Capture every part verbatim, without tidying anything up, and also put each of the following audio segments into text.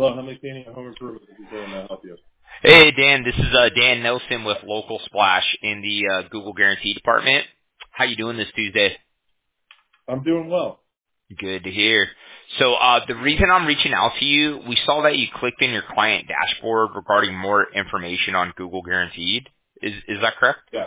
Hello, how many painting and home improvement is doing to help you? Hey, Dan. This is uh, Dan Nelson with Local Splash in the uh, Google Guarantee Department. How you doing this Tuesday? I'm doing well. Good to hear. So uh, the reason I'm reaching out to you, we saw that you clicked in your client dashboard regarding more information on Google Guaranteed. Is is that correct? Yeah.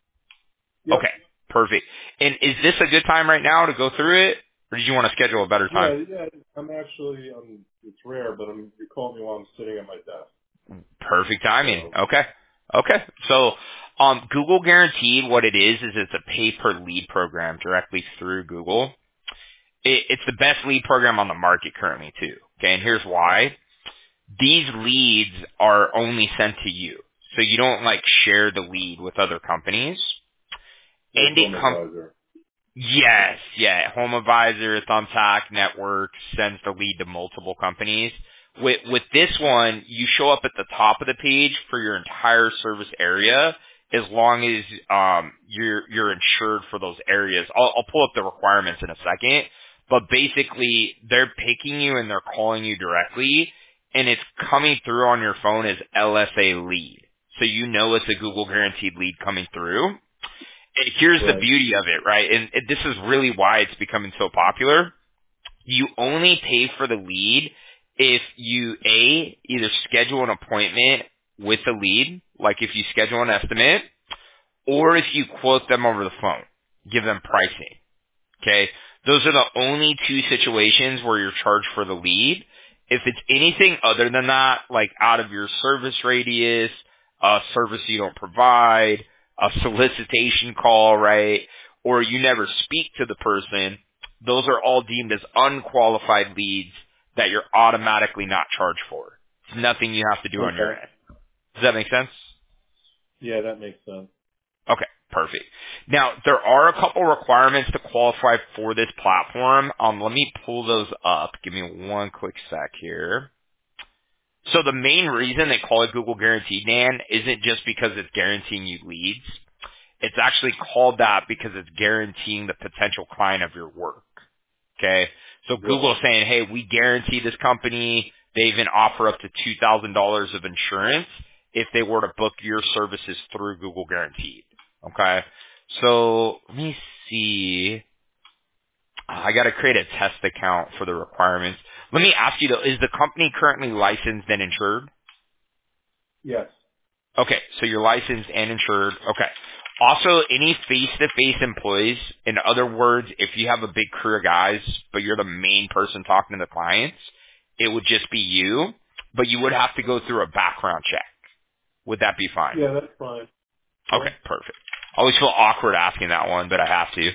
Yep. Okay, perfect. And is this a good time right now to go through it, or did you want to schedule a better time? Yeah, yeah. I'm actually, um, it's rare, but I'm, you called me while I'm sitting at my desk. Perfect timing. So, Okay. Okay. So, um, Google Guaranteed, what it is, is it's a pay-per-lead program directly through Google. It, it's the best lead program on the market currently, too. Okay, and here's why. These leads are only sent to you. So you don't, like, share the lead with other companies. like And it Home comes Advisor. Yes, yeah. Home Advisor, Thumbtack, Network sends the lead to multiple companies. With with this one, you show up at the top of the page for your entire service area, as long as um you're you're insured for those areas. I'll, I'll pull up the requirements in a second, but basically they're picking you and they're calling you directly, and it's coming through on your phone as L S A lead, so you know it's a Google guaranteed lead coming through. And here's the Right. beauty of it, right? And it, this is really why it's becoming so popular. You only pay for the lead if you, A, either schedule an appointment with the lead, like if you schedule an estimate, or if you quote them over the phone, give them pricing. Okay? Those are the only two situations where you're charged for the lead. If it's anything other than that, like out of your service radius, a service you don't provide, a solicitation call, right, or you never speak to the person, those are all deemed as unqualified leads that you're automatically not charged for. It's nothing you have to do on your Okay. end. Does that make sense? Yeah, that makes sense. Okay, perfect. Now, there are a couple requirements to qualify for this platform. Um, let me pull those up. Give me one quick sec here. So the main reason they call it Google Guaranteed, Dan, isn't just because it's guaranteeing you leads. It's actually called that because it's guaranteeing the potential client of your work. Okay? So Right. Google's saying, hey, we guarantee this company. They even offer up to two thousand dollars of insurance if they were to book your services through Google Guaranteed. Okay? So let me see. I got to create a test account for the requirements. Let me ask you though, is the company currently licensed and insured? Yes. Okay, so you're licensed and insured. Okay. Also, any face-to-face employees, in other words, if you have a big crew of guys, but you're the main person talking to the clients, it would just be you, but you would have to go through a background check. Would that be fine? Yeah, that's fine. Okay, Yeah. perfect. I always feel awkward asking that one, but I have to.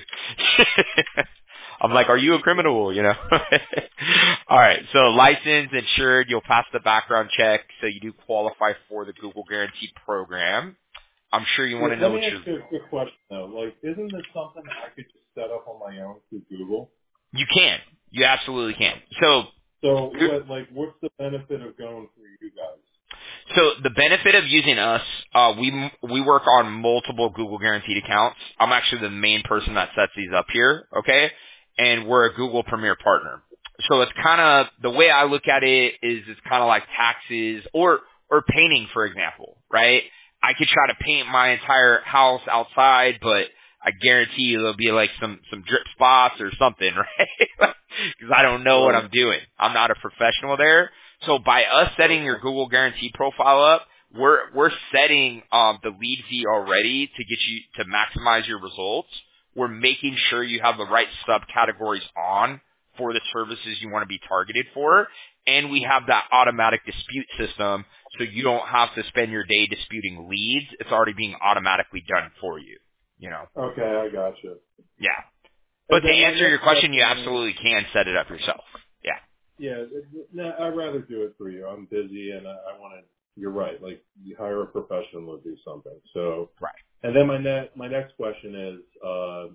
I'm like, are you a criminal, you know? All right, so licensed, insured, you'll pass the background check, so you do qualify for the Google Guaranteed program. I'm sure you Yeah, want to know let what me ask you're, you a quick question though. Like, isn't this something I could just set up on my own through Google? you can. You absolutely can. So So what, like, what's the benefit of going through you guys? So the benefit of using us, uh, we we work on multiple Google guaranteed accounts. I'm actually the main person that sets these up here, okay? And we're a Google Premier partner. So it's kind of the way I look at it is it's kind of like taxes or or painting, for example, right? I could try to paint my entire house outside, but I guarantee you there'll be like some some drip spots or something, right? Because I don't know what Right. I'm doing. I'm not a professional there. So by us setting your Okay. Google Guarantee profile up, we're we're setting um, the lead fee already to get you to maximize your results. We're making sure you have the right subcategories on for the services you want to be targeted for, and we have that automatic dispute system, so you don't have to spend your day disputing leads. It's already being automatically done for you. You know, Okay, I gotcha. yeah. But And to then my answer your next question, you question is, absolutely can set it up yourself. Yeah. yeah, no, I'd rather do it for you. I'm busy and I, I want to. You're right. Like, you hire a professional to do something. So, Right. and then my net, my next question is, uh,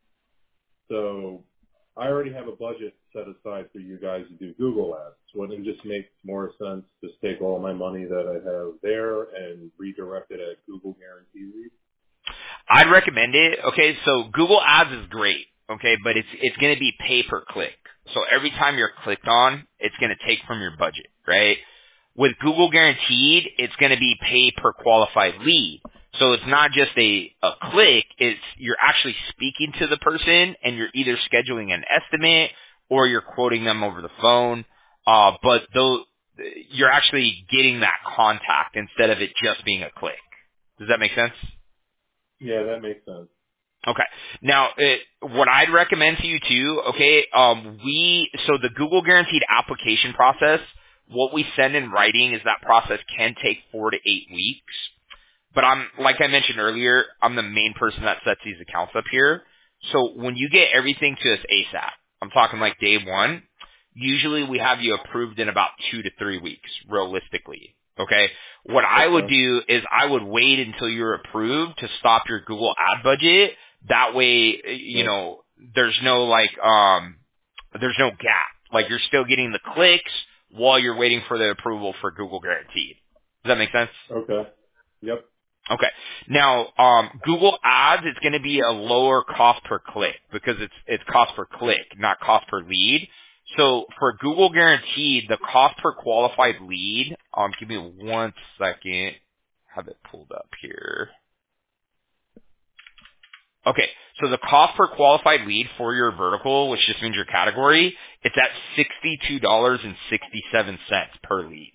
so I already have a budget set aside for you guys to do Google ads. Wouldn't it just make more sense to just take all my money that I have there and redirect it at Google Guarantee Lead? I'd recommend it. Okay, so Google Ads is great. Okay, but it's it's going to be pay per click. So every time you're clicked on, it's going to take from your budget, right? With Google Guaranteed, it's going to be pay per qualified lead. So it's not just a, a click, it's you're actually speaking to the person and you're either scheduling an estimate or you're quoting them over the phone. Uh, but though you're actually getting that contact instead of it just being a click. Does that make sense? Yeah, that makes sense. Okay. Now, it, what I'd recommend to you too, okay, um, we, so the Google Guaranteed application process, what we send in writing is that process can take four to eight weeks. But I'm, like I mentioned earlier, I'm the main person that sets these accounts up here. So when you get everything to us ASAP, I'm talking like day one, usually we have you approved in about two to three weeks, realistically. Okay? What I would Okay. do is I would wait until you're approved to stop your Google ad budget. That way, you Yeah. know, there's no like, um, there's no gap. Like you're still getting the clicks while you're waiting for the approval for Google Guaranteed. Does that make sense? Okay. Yep. Okay. Now, um, Google Ads, it's going to be a lower cost per click because it's it's cost per click, not cost per lead. So for Google Guaranteed, the cost per qualified lead, um, give me one second, have it pulled up here. Okay, so the cost per qualified lead for your vertical, which just means your category, it's at sixty-two dollars and sixty-seven cents per lead.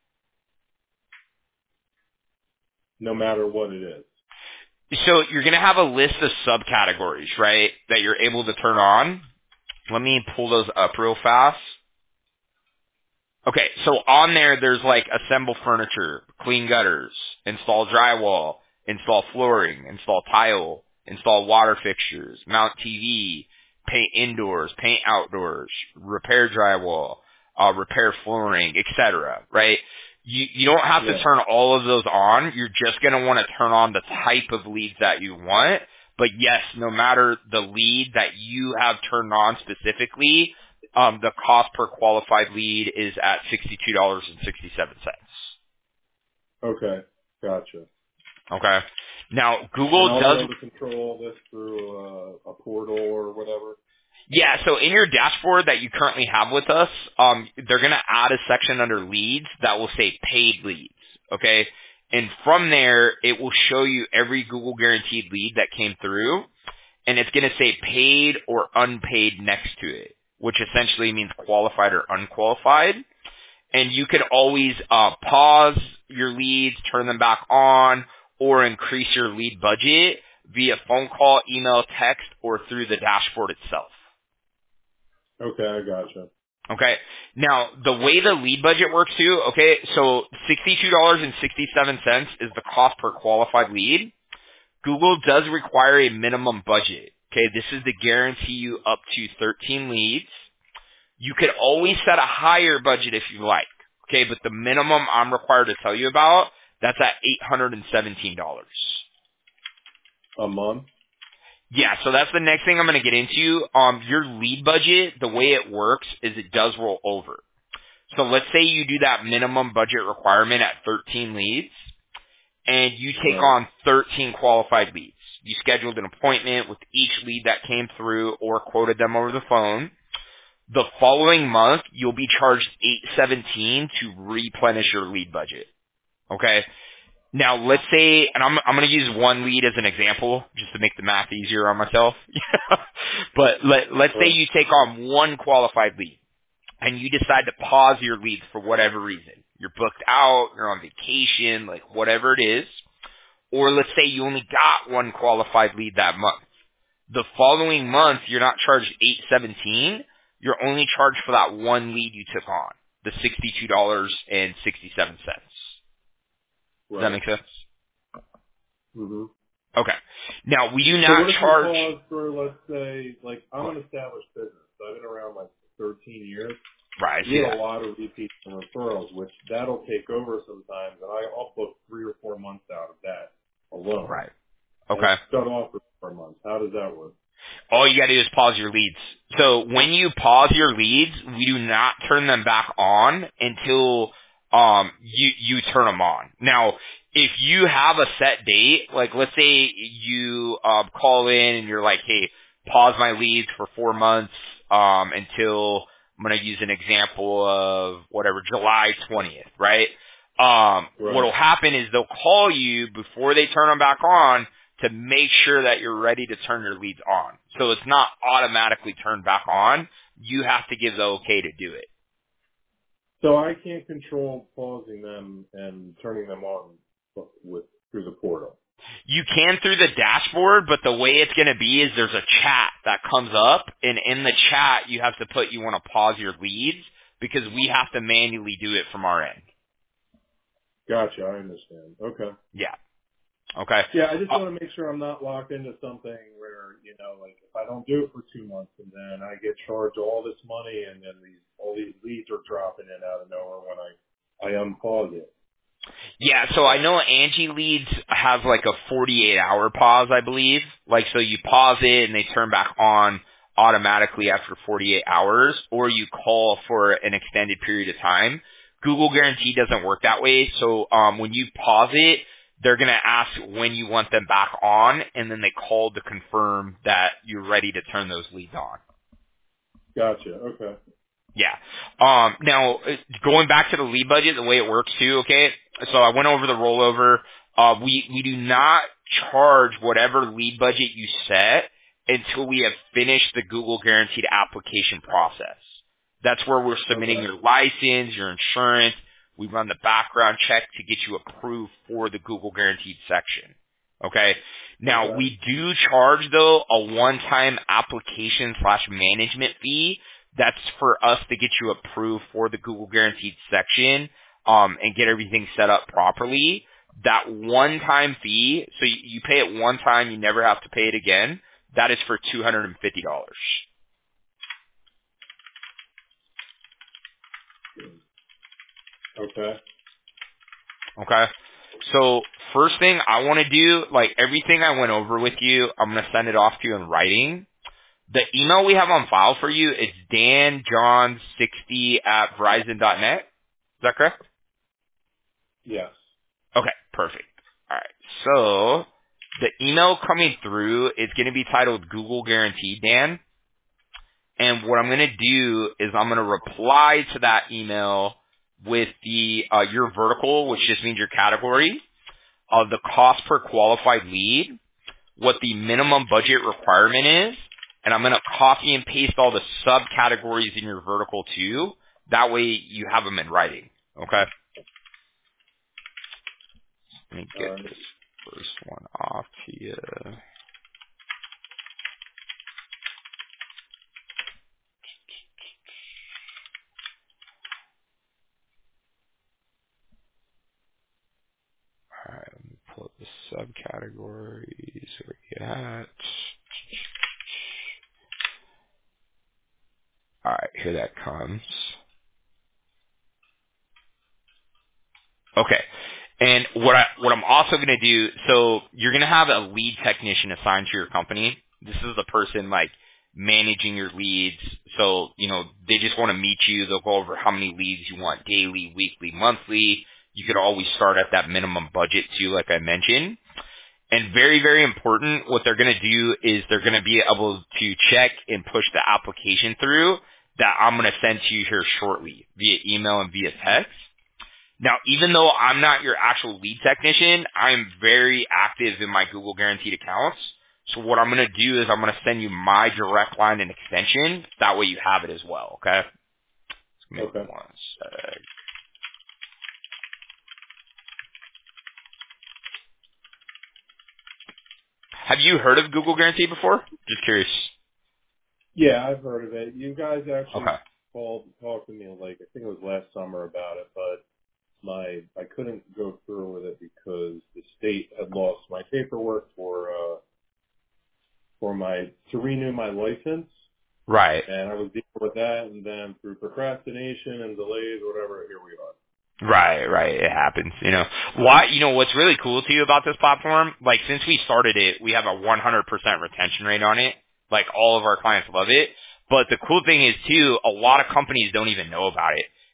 No matter what it is. So you're going to have a list of subcategories, right, that you're able to turn on. Let me pull those up real fast. Okay, so on there, there's like assemble furniture, clean gutters, install drywall, install flooring, install tile, install water fixtures, mount T V, paint indoors, paint outdoors, repair drywall, uh, repair flooring, et cetera. Right? You you don't have to Yeah. turn all of those on. You're just going to want to turn on the type of leads that you want. But yes, no matter the lead that you have turned on specifically, um, the cost per qualified lead is at sixty-two dollars and sixty-seven cents. Okay. Gotcha. Okay. Now, And Google I'll be does, able to control this through uh, a portal or whatever. yeah, so in your dashboard that you currently have with us, um, they're going to add a section under leads that will say paid leads. Okay. And from there, it will show you every Google guaranteed lead that came through, and it's going to say paid or unpaid next to it, which essentially means qualified or unqualified. And you can always uh, pause your leads, turn them back on, or increase your lead budget via phone call, email, text, or through the dashboard itself. Okay, I gotcha. Okay. Now, the way the lead budget works too, okay, so sixty-two dollars and sixty-seven cents is the cost per qualified lead. Google does require a minimum budget. Okay, this is to guarantee you up to thirteen leads. You could always set a higher budget if you like. Okay, but the minimum I'm required to tell you about, that's at eight hundred seventeen dollars. A month? Yeah, so that's the next thing I'm going to get into. Um, your lead budget, the way it works is it does roll over. So let's say you do that minimum budget requirement at thirteen leads, and you take Right. on thirteen qualified leads. You scheduled an appointment with each lead that came through or quoted them over the phone. The following month, you'll be charged eight seventeen to replenish your lead budget. Okay? Now, let's say, and I'm, I'm going to use one lead as an example, just to make the math easier on myself. But let, let's say Right. you take on one qualified lead, and you decide to pause your leads for whatever reason. You're booked out, you're on vacation, like whatever it is. Or let's say you only got one qualified lead that month. The following month, you're not charged eight seventeen. You're only charged for that one lead you took on, the sixty-two dollars and sixty-seven cents. Does that Right. make sense? hmm Okay. Now, we do So not what if you charge... pause for, let's say, like, I'm Go an ahead. established business. So I've been around like thirteen years. Right, I We see get a that. lot of repeats and referrals, which that'll take over sometimes, and I- I'll book three or four months out of that alone. Right. And it's Okay. shut off for four months. How does that work? All you got to do is pause your leads. So when you pause your leads, we do not turn them back on until um you you turn them on. Now, if you have a set date, like let's say you um call in and you're like, "Hey, pause my leads for four months um until I'm going to use an example of whatever, July twentieth, right? Um, Right. what'll happen is they'll call you before they turn them back on to make sure that you're ready to turn your leads on. So it's not automatically turned back on. You have to give the okay to do it. So I can't control pausing them and turning them on with through the portal. You can through the dashboard, but the way it's going to be is there's a chat that comes up, and in the chat you have to put you want to pause your leads because we have to manually do it from our end. Gotcha. I understand. Okay. Yeah. Okay. Yeah, I just Uh, want to make sure I'm not locked into something where, you know, like if I don't do it for two months and then I get charged all this money and then these all these leads are dropping in out of nowhere when I I unpause it. yeah, so I know Angie Leads has like a forty-eight hour pause, I believe. Like, so you pause it and they turn back on automatically after forty-eight hours, or you call for an extended period of time. Google Guarantee doesn't work that way. So um, when you pause it, they're going to ask when you want them back on, and then they call to confirm that you're ready to turn those leads on. Gotcha. Okay. Yeah. Um, now, uh, going back to the lead budget, the way it works too, okay? So I went over the rollover. Uh, we, we do not charge whatever lead budget you set until we have finished the Google Guaranteed application process. That's where we're submitting Okay. your license, your insurance. We run the background check to get you approved for the Google Guaranteed section. Okay? Now, Okay. we do charge, though, a one-time application slash management fee. That's for us to get you approved for the Google Guaranteed section um, and get everything set up properly. That one-time fee, so you, you pay it one time, you never have to pay it again. That is for two hundred fifty dollars. Okay. Okay? So first thing I want to do, like everything I went over with you, I'm going to send it off to you in writing. The email we have on file for you is dan john sixty at verizon dot net. Is that correct? Yes. Okay, perfect. All right. So the email coming through is going to be titled Google Guaranteed, Dan. And what I'm going to do is I'm going to reply to that email with the uh, your vertical, which just means your category, of the cost per qualified lead, what the minimum budget requirement is, and I'm going to copy and paste all the subcategories in your vertical too. That way you have them in writing. Okay? Let me All get right. this first one off to you. Alright, let me pull up the subcategories. Where you at? Alright, here that comes. Okay. And what I what I'm also gonna do, so you're gonna have a lead technician assigned to your company. This is the person like managing your leads. So, you know, they just want to meet you. They'll go over how many leads you want daily, weekly, monthly. You could always start at that minimum budget too, like I mentioned. And very, very important, what they're going to do is they're going to be able to check and push the application through that I'm going to send to you here shortly via email and via text. Now, even though I'm not your actual lead technician, I'm very active in my Google Guaranteed accounts. So what I'm going to do is I'm going to send you my direct line and extension. That way you have it as well, okay? Give me Okay. one sec. Have you heard of Google Guarantee before? Just curious. Yeah, I've heard of it. You guys actually Okay. called talked to me like I think it was last summer about it, but my I couldn't go through with it because the state had lost my paperwork for uh for my to renew my license, Right. and I was dealing with that, and then through procrastination and delays, whatever, here we are. Right, right. It happens, you know. Why, you know, what's really cool to you about this platform, like since we started it, we have a one hundred percent retention rate on it. Like all of our clients love it. But the cool thing is too, a lot of companies don't even know about it.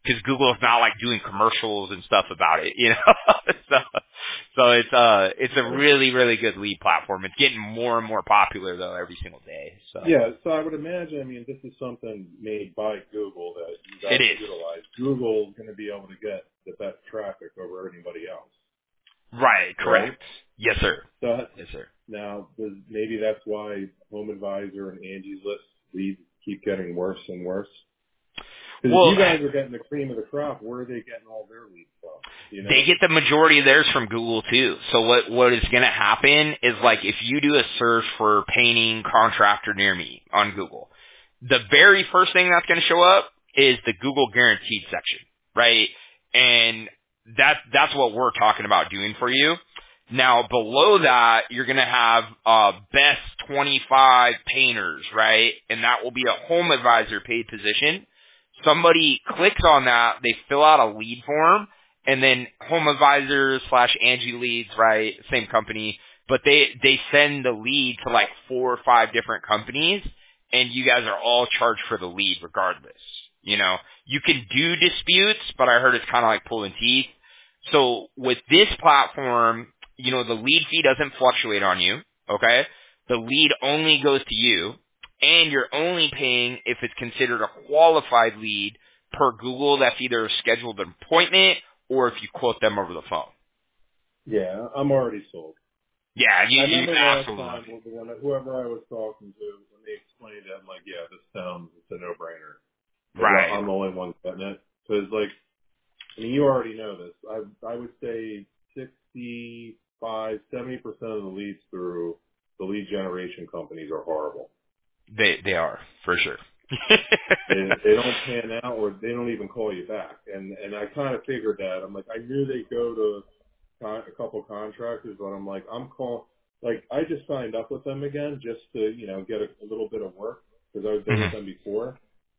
because Google's not like doing commercials and stuff about it, you know. so, so it's uh, it's a really really good lead platform. It's getting more and more popular though every single day. So yeah, so I would imagine. I mean, this is something made by Google that you guys it is utilize. Google's going to be able to get the best traffic over anybody else, right, right? correct. Yes, sir. So Yes, sir. now, does- maybe that's why Home Advisor and Angie's List leads keep getting worse and worse. Because if Well, you guys are getting the cream of the crop, where are they getting all their leads from? You they know? get the majority of theirs from Google too. So what what is going to happen is like if you do a search for painting contractor near me on Google, the very first thing that's going to show up is the Google guaranteed section, right? And that that's what we're talking about doing for you. Now below that, you're going to have uh best twenty-five painters, right? And that will be a Home Advisor paid position. Somebody clicks on that, they fill out a lead form, and then Home Advisor slash Angie Leads, right? Same company, but they they send the lead to like four or five different companies, and you guys are all charged for the lead regardless. You know, you can do disputes, but I heard it's kind of like pulling teeth. So with this platform, you know, the lead fee doesn't fluctuate on you. Okay, the lead only goes to you, and you're only paying if it's considered a qualified lead per Google. That's either a scheduled appointment or if you quote them over the phone. Yeah, I'm already sold. Yeah, you, I you remember last absolutely. time when whoever I was talking to, when they explained it, I'm like, yeah, this sounds, it's a no-brainer. Because Right. I'm the only one getting it. Because, like, I mean, you already know this. I I would say sixty-five, seventy percent of the leads through the lead generation companies are horrible. They they are, for sure. They they don't pan out, or they don't even call you back. And and I kind of figured that. I'm like, I knew they'd go to con- a couple contractors, but I'm like, I'm call like I just signed up with them again just to you know get a, a little bit of work because I was there with Mhm. them before.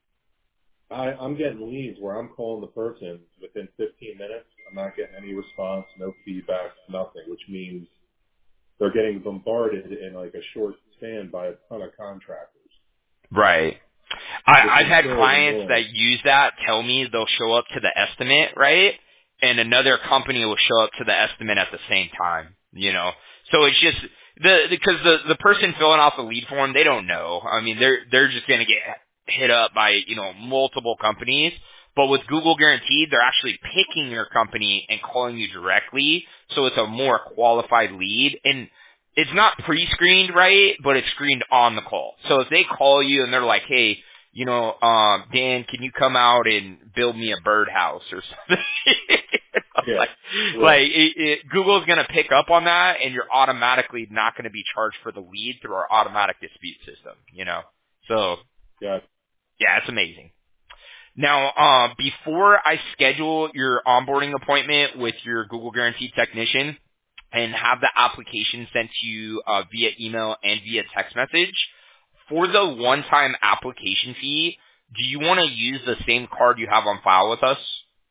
I, I'm getting leads where I'm calling the person within fifteen minutes. I'm not getting any response, no feedback, nothing, which means they're getting bombarded in like a short span by a ton of contractors, Right. I, which I've is had so clients annoying. that use that tell me they'll show up to the estimate, right? And another company will show up to the estimate at the same time, you know? So it's just, the because the, the person filling out the lead form, they don't know. I mean, they're, they're just going to get hit up by, you know, multiple companies. But with Google Guaranteed, they're actually picking your company and calling you directly. So it's a more qualified lead. And it's not pre-screened, right? But it's screened on the call. So if they call you and they're like, hey, you know, um, Dan, can you come out and build me a birdhouse or something? Yeah, like, yeah, like it, it, Google's going to pick up on that, and you're automatically not going to be charged for the lead through our automatic dispute system. You know, so yeah. yeah, it's amazing. Now, uh, before I schedule your onboarding appointment with your Google Guaranteed technician and have the application sent to you uh, via email and via text message, for the one-time application fee, do you want to use the same card you have on file with us?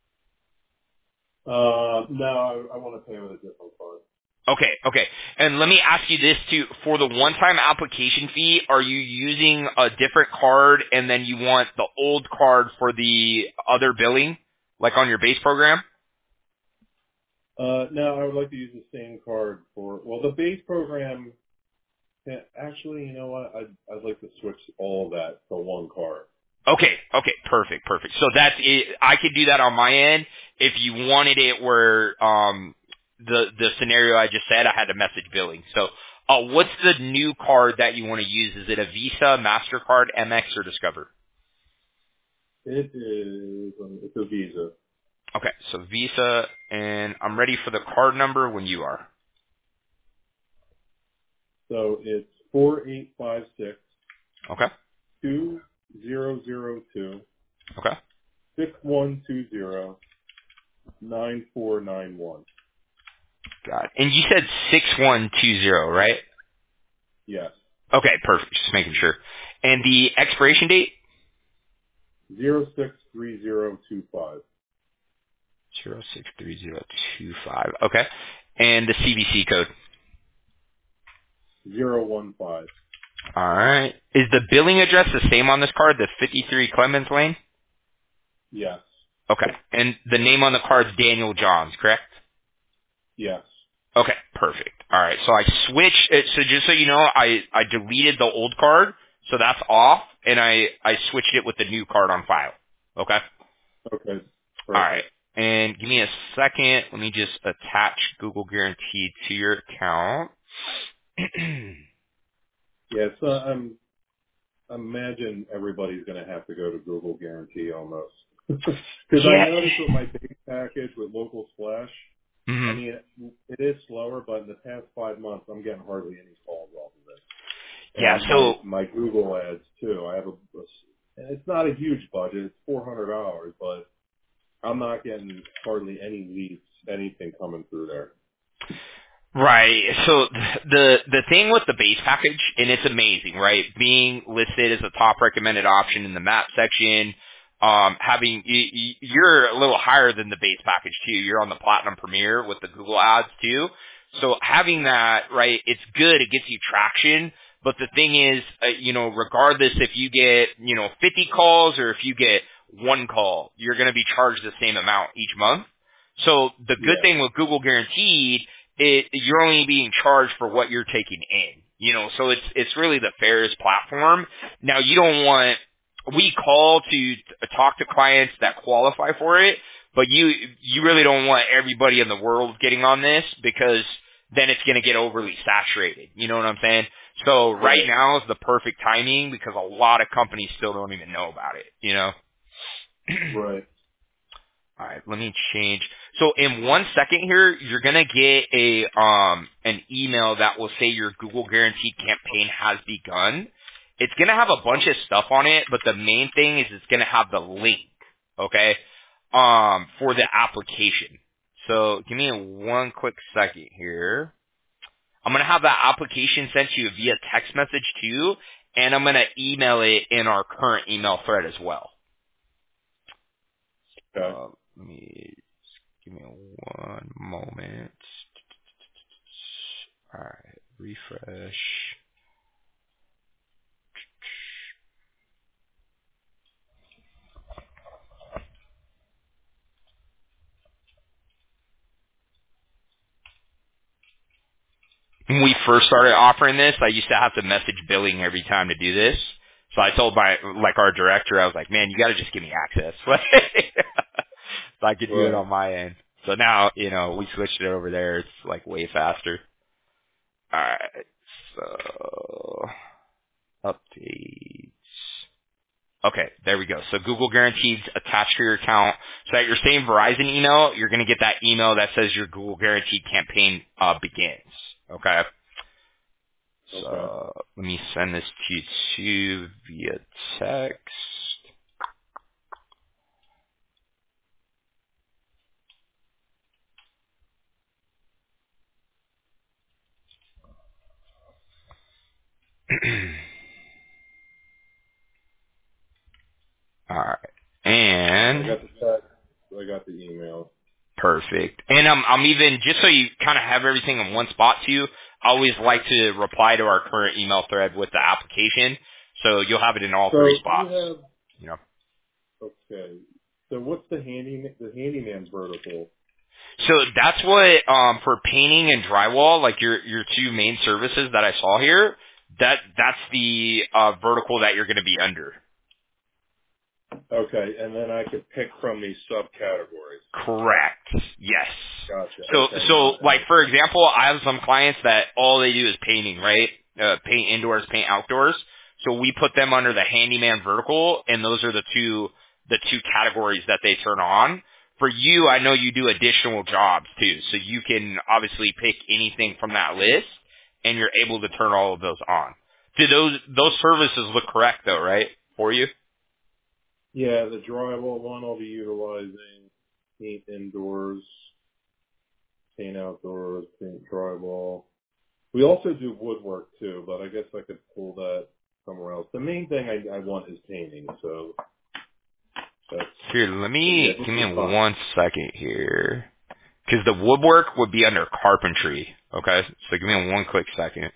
Uh, no, I, I want to pay with a different card. Okay, okay. And let me ask you this too. For the one-time application fee, are you using a different card and then you want the old card for the other billing, like on your base program? Uh, no, I would like to use the same card for, well, the base program, yeah, actually, you know what? I'd, I'd like to switch all of that to one card. Okay, okay, perfect, perfect. So that's it. I could do that on my end. If you wanted it where um the the scenario I just said, I had to message billing. So uh what's the new card that you want to use? Is it a Visa, MasterCard, M X, or Discover? It is, um, it's a Visa. Okay, so Visa, and I'm ready for the card number when you are. So it's four eight five six Okay, two zero zero two okay. six one two zero nine four nine one. Got it. And you said six one two zero, right? Yes. Okay, perfect. Just making sure. And the expiration date? Zero six three zero two five. Zero six three zero two five. Okay. And the C V C code. Zero one five. All right. Is the billing address the same on this card, the fifty-three Clemens Lane? Yes. Okay. And the name on the card's Daniel Johns, correct? Yes. Okay, perfect. All right, so I switched it. So just so you know, I, I deleted the old card, so that's off, and I, I switched it with the new card on file. Okay? Okay. All right. Perfect. And give me a second. Let me just attach Google Guaranteed to your account. Yeah, so I'm I imagine everybody's going to have to go to Google Guarantee almost. Because I Yeah. noticed with my base package with Local Splash, I hmm mean, it, it is slower, but in the past five months, I'm getting hardly any calls off of it. Yeah, And my so my Google ads too. I have a, a it's not a huge budget. It's four hundred dollars, but I'm not getting hardly any leads, anything coming through there. right. So the the thing with the base package, and it's amazing, right? Being listed as a top recommended option in the map section, um, having y- y- you're a little higher than the base package too. You're on the Platinum Premier with the Google Ads too. So having that, right, it's good. It gets you traction. But the thing is, uh, you know, regardless if you get, you know, fifty calls or if you get one call, you're going to be charged the same amount each month. So the good Yeah. thing with Google Guaranteed, it, you're only being charged for what you're taking in. You know, so it's it's really the fairest platform. Now you don't want we call to t- talk to clients that qualify for it, but you you really don't want everybody in the world getting on this because then it's going to get overly saturated. You know what I'm saying? So right Right. now is the perfect timing because a lot of companies still don't even know about it. You know. Right. All right, let me change. So in one second here, you're gonna get a um an email that will say your Google Guaranteed campaign has begun. It's gonna have a bunch of stuff on it, but the main thing is it's gonna have the link, okay, um, for the application. So give me one quick second here. I'm gonna have that application sent to you via text message too, and I'm gonna email it in our current email thread as well. Okay. Uh, let me Give me one moment. Alright, refresh. When we first started offering this, I used to have to message billing every time to do this. So I told my, like our director, I was like, man, you gotta just give me access. So I could do it Right. on my end. So now, you know, we switched it over there. It's like way faster. Alright, so, updates. Okay, there we go. So Google Guaranteed attached to your account. So at your same Verizon email, you're going to get that email that says your Google Guaranteed campaign uh, begins. Okay. Okay. So let me send this to you too via text. All right. I And got the text. I got the email. perfect. And I'm I'm even just so you kind of have everything in one spot too. I always like to reply to our current email thread with the application, so you'll have it in all So three you spots. have You know. okay. So what's the handy the handyman vertical? So that's what um for painting and drywall, like your your two main services that I saw here, that that's the uh vertical that you're going to be under. Okay, and then I could pick from these subcategories. Correct. Yes. Gotcha. So Okay, so now it like makes for sense. example, I have some clients that all they do is painting, right? Uh, paint indoors, paint outdoors. So we put them under the handyman vertical, and those are the two the two categories that they turn on. For you, I know you do additional jobs too, so you can obviously pick anything from that list, and you're able to turn all of those on. Do those those services look correct though, right? For you? Yeah, the drywall one I'll be utilizing. Paint indoors, paint outdoors, paint drywall. We also do woodwork too, but I guess I could pull that somewhere else. The main thing I, I want is painting, so that's Here, let yeah, me this give is me fine. one second here. Because the woodwork would be under carpentry. Okay, so give me one quick second.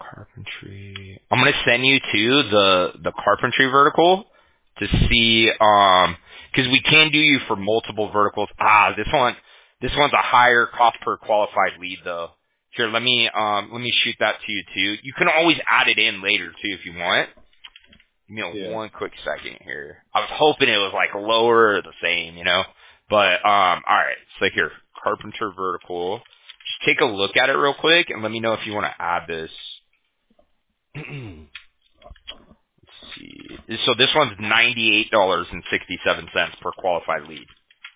carpentry. I'm gonna send you to the the carpentry vertical to see um because we can do you for multiple verticals. Ah, this one this one's a higher cost per qualified lead though. Here, let me um let me shoot that to you too. You can always add it in later too if you want. Give me Yeah. one quick second here. I was hoping it was like lower or the same, you know. But um all right, so here, carpenter vertical. Just take a look at it real quick and let me know if you want to add this. Let's see. So this one's ninety-eight dollars and sixty-seven cents per qualified lead.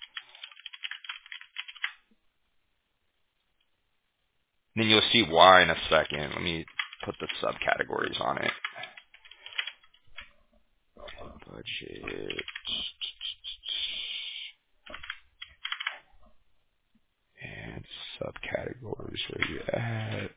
And then you'll see why in a second. Let me put the subcategories on it. Budget. And subcategories, where you at?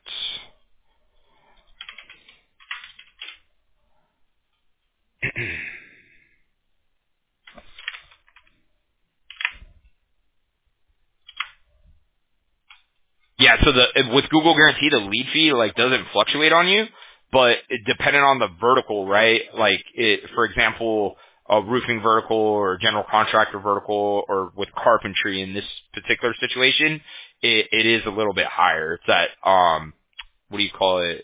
Yeah, so the with Google Guarantee, the lead fee like doesn't fluctuate on you, but it, depending on the vertical, right? Like, it, for example, a roofing vertical or general contractor vertical, or with carpentry in this particular situation, it, it is a little bit higher. It's at um, what do you call it?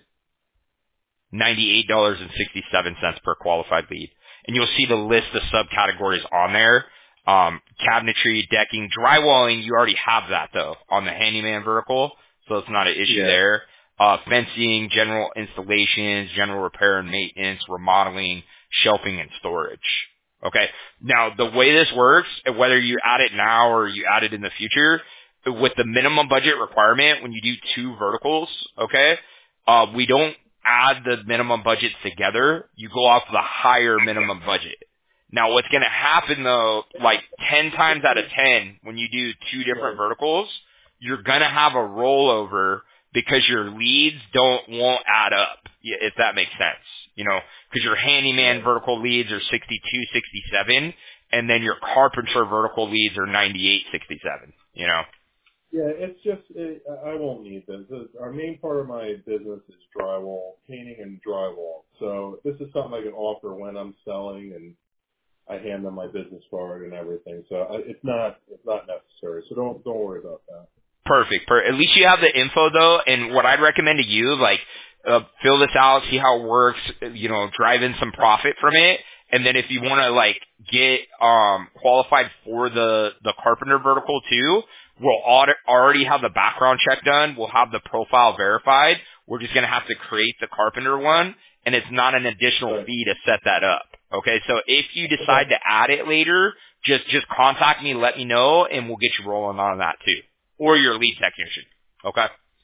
ninety-eight dollars and sixty-seven cents per qualified lead. And you'll see the list of subcategories on there. Um, cabinetry, decking, drywalling, you already have that though on the handyman vertical, so it's not an issue Yeah. there. Uh, fencing, general installations, general repair and maintenance, remodeling, shelving and storage. Okay. Now the way this works, whether you add it now or you add it in the future, with the minimum budget requirement, when you do two verticals, okay, uh, we don't add the minimum budgets together. You go off the higher minimum budget. Now, what's going to happen though, like ten times out of ten, when you do two different Right. verticals, you're going to have a rollover because your leads don't won't add up, y- if that makes sense. You know, because your handyman Right. vertical leads are sixty-two, sixty-seven, and then your carpenter vertical leads are ninety-eight, sixty-seven. You know. Yeah, it's just it, I won't need this. This- Our main part of my business is drywall, painting and drywall. So this is something I can offer when I'm selling, and I hand them my business card and everything. So I, it's not it's not necessary. So don't don't worry about that. Perfect. Per- At least you have the info though, and what I'd recommend to you, like, uh, fill this out, see how it works, you know, drive in some profit from it, and then if you want to like get um qualified for the the carpenter vertical too, we'll audit, already have the background check done. We'll have the profile verified. We're just gonna have to create the carpenter one, and it's not an additional Right. fee to set that up. Okay, so if you decide Okay. to add it later, just just contact me, let me know, and we'll get you rolling on that too. Or your lead technician. Okay?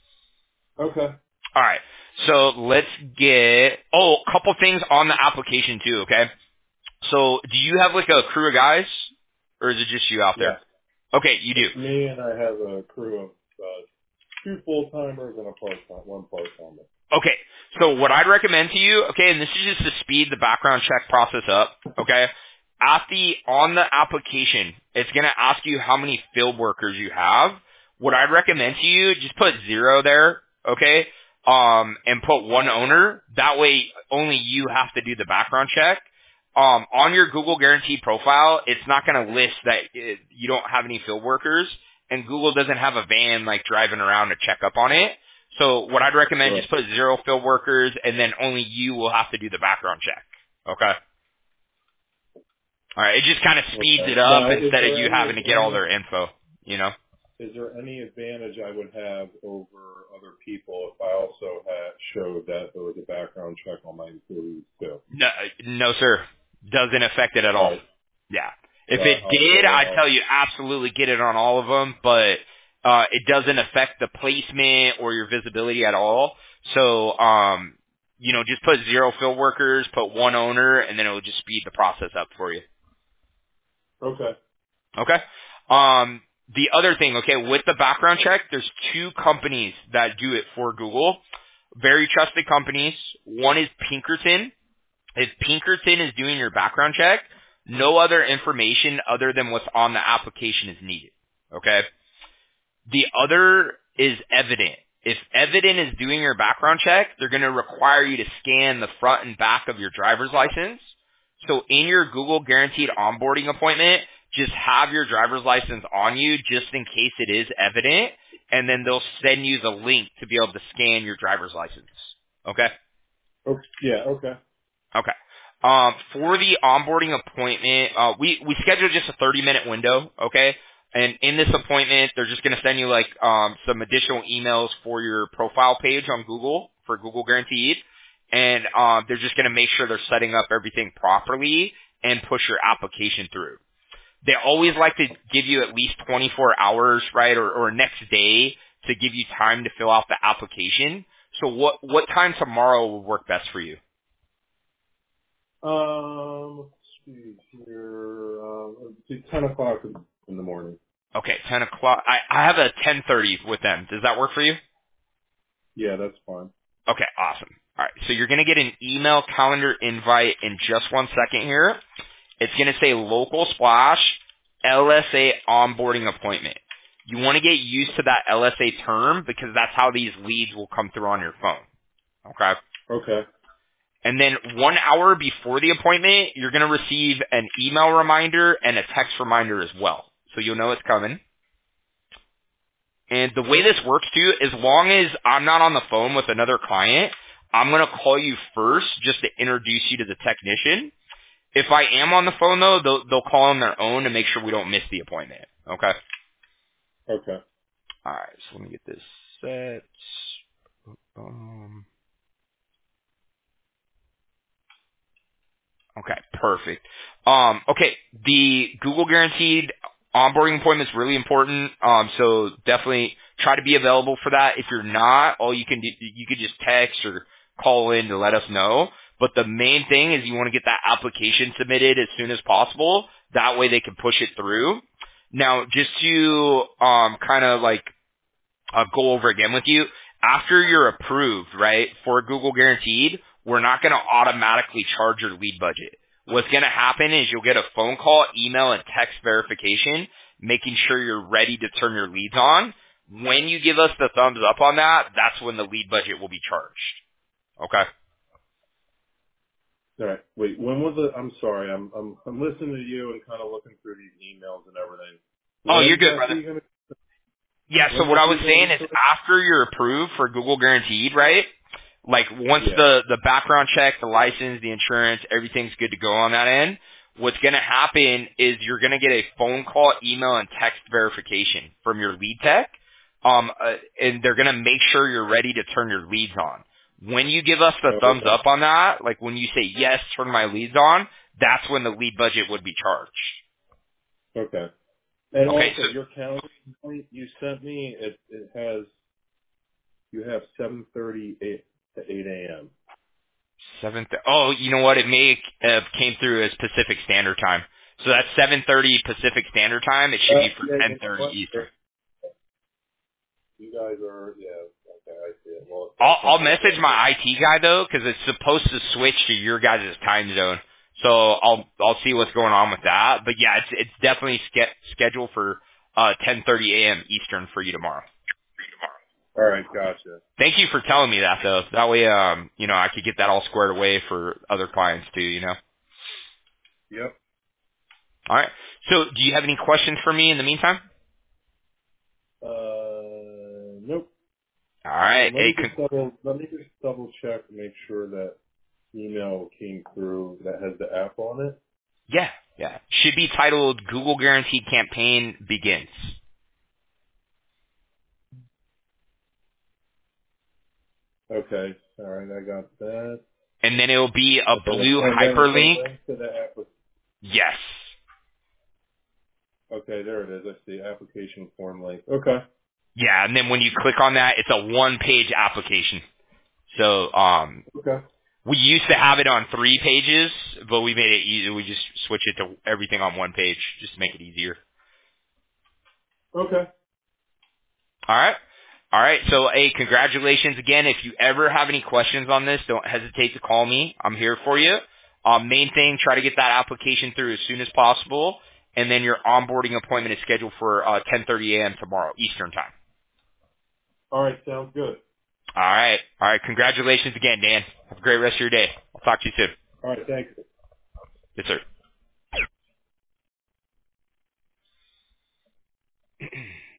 Okay. All right. So let's get, oh, a couple things on the application too, okay? So do you have like a crew of guys? Or is it just you out there? Yes. Okay, you do. It's me, and I have a crew of uh, two full timers and a part time, one part timer. Okay. So what I'd recommend to you, okay, and this is just to speed the background check process up, okay? At the, on the application, it's going to ask you how many field workers you have. What I'd recommend to you, just put zero there, okay? Um, and put one owner. That way, only you have to do the background check. Um, on your Google Guarantee profile, it's not going to list that it, you don't have any field workers, and Google doesn't have a van like driving around to check up on it. So what I'd recommend, Right. just put zero field workers, and then only you will have to do the background check. Okay. All right. It just kind of speeds Okay. it up Now, is instead of there you any having to get all advantage? their info. You know. Is there any advantage I would have over other people if I also had showed that there was a background check on my employees too? No, no, sir. Doesn't affect it at All all. right. Yeah. So If it I'll did, go. I'd Uh, tell you absolutely get it on all of them, but uh, it doesn't affect the placement or your visibility at all. So, um, you know, just put zero field workers, put one owner, and then it will just speed the process up for you. okay. Okay. Um, the other thing, okay, with the background check, there's two companies that do it for Google. Very trusted companies. One is Pinkerton. If Pinkerton is doing your background check, no other information other than what's on the application is needed. Okay. The other is Evident. If Evident is doing your background check, they're going to require you to scan the front and back of your driver's license. So in your Google Guaranteed onboarding appointment, just have your driver's license on you just in case it is Evident, and then they'll send you the link to be able to scan your driver's license. Okay? Oh, yeah. Okay. Okay. Um, for the onboarding appointment, uh, we, we scheduled just a thirty minute window, okay? And in this appointment, they're just going to send you like, um, some additional emails for your profile page on Google for Google Guaranteed. And, um, they're just going to make sure they're setting up everything properly and push your application through. They always like to give you at least twenty-four hours, right? Or, or next day to give you time to fill out the application. So what, what time tomorrow will work best for you? Um, let's see here. Um, let's see, ten o'clock in in the morning. Okay, ten o'clock. I, I have a ten thirty with them. Does that work for you? Yeah, that's fine. Okay, awesome. All right, so you're going to get an email calendar invite in just one second here. It's going to say Local Splash L S A onboarding appointment. You want to get used to that L S A term because that's how these leads will come through on your phone. Okay? Okay. And then one hour before the appointment, you're going to receive an email reminder and a text reminder as well. So you'll know it's coming. And the way this works too, as long as I'm not on the phone with another client, I'm going to call you first just to introduce you to the technician. If I am on the phone though, they'll, they'll call on their own to make sure we don't miss the appointment. Okay? Okay. Alright, so let me get this set. Um, Okay, perfect. Um, okay, the Google Guaranteed onboarding appointment is really important. Um, so definitely try to be available for that. If you're not, all you can do, you could just text or call in to let us know. But the main thing is you want to get that application submitted as soon as possible. That way they can push it through. Now, just to um, kind of like uh, go over again with you. After you're approved, right, for Google Guaranteed, we're not going to automatically charge your lead budget. What's going to happen is you'll get a phone call, email, and text verification, making sure you're ready to turn your leads on. When you give us the thumbs up on that, that's when the lead budget will be charged. Okay? All right. Wait, when was it? I'm sorry. I'm I'm I'm listening to you and kind of looking through these emails and everything. Oh, When you're good, brother. exactly are you gonna? Yeah, so When's what the I was fee gonna saying be is for? after you're approved for Google Guaranteed, right? Like once Yeah. the, the background check, the license, the insurance, everything's good to go on that end, what's going to happen is you're going to get a phone call, email, and text verification from your lead tech. Um, uh, and they're going to make sure you're ready to turn your leads on. When you give us the Oh, thumbs okay. up on that, like when you say, yes, turn my leads on, that's when the lead budget would be charged. Okay. And Okay, also, so your calendar invite you sent me, it it has you have seven thirty eight to eight a.m. Seven. Th- oh, you know what? It may have came through as Pacific Standard Time. So that's seven thirty Pacific Standard Time. It should Uh, be for yeah, you ten know thirty what? Eastern. There- You guys are yeah. Okay, I see it. Well, I'll, that's I'll not message okay. my I T guy though, because it's supposed to switch to your guys' time zone. So I'll I'll see what's going on with that. But yeah, it's it's definitely ske- scheduled for uh ten thirty a.m. Eastern for you tomorrow. All right, gotcha. Thank you for telling me that though. That way, um, you know, I could get that all squared away for other clients too. You know. Yep. All right. So, do you have any questions for me in the meantime? Uh, nope. All right. Um, let Hey, me con- just double let me just double check to make sure that email came through that has the app on it. yeah, yeah. Should be titled Google Guaranteed Campaign Begins. Okay. All right, I got that. And then it will be a And then blue and then it's a hyperlink. link to the app. Yes. Okay, there it is. I see application form link. Okay. Yeah, and then when you click on that, it's a one-page application. So, um, Okay. we used to have it on three pages, but we made it easy. We just switched it to everything on one page just to make it easier. Okay. All right. All right. So, hey, congratulations again. If you ever have any questions on this, don't hesitate to call me. I'm here for you. Um, main thing, try to get that application through as soon as possible, and then your onboarding appointment is scheduled for uh, ten thirty a.m. tomorrow, Eastern time. All right, sounds good. All right. All right. Congratulations again, Dan. Have a great rest of your day. I'll talk to you soon. All right, thanks. Yes, sir.